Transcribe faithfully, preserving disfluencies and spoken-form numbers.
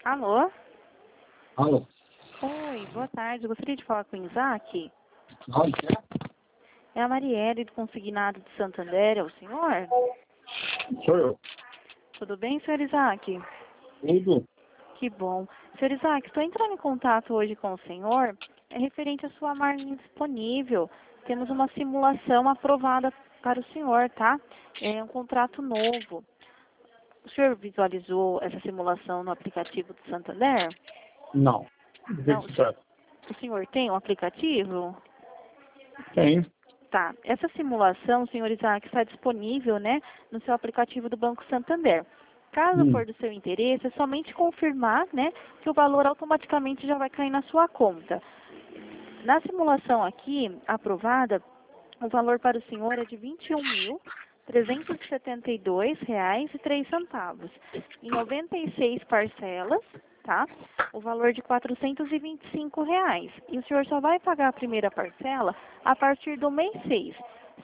Alô? Alô? Oi, boa tarde. Eu gostaria de falar com o Isaac. Onde é? É a Marielle do Consignado de Santander, é o senhor? Sou eu. Tudo bem, senhor Isaac? Tudo? Que bom. Senhor Isaac, estou entrando em contato hoje com o senhor, é referente à sua margem disponível. Temos uma simulação aprovada para o senhor, tá? É um contrato novo. O senhor visualizou essa simulação no aplicativo do Santander? Não. Do que Não, que se trata? o senhor tem um aplicativo? Tem. Tá. Essa simulação, senhor Isaac, está disponível, né, no seu aplicativo do Banco Santander. Caso Hum. for do seu interesse, é somente confirmar, né, que o valor automaticamente já vai cair na sua conta. Na simulação aqui, aprovada, o valor para o senhor é de vinte e um mil trezentos e setenta e dois reais e três centavos. Em noventa e seis parcelas, tá? O valor de quatrocentos e vinte e cinco reais. E o senhor só vai pagar a primeira parcela a partir do mês seis.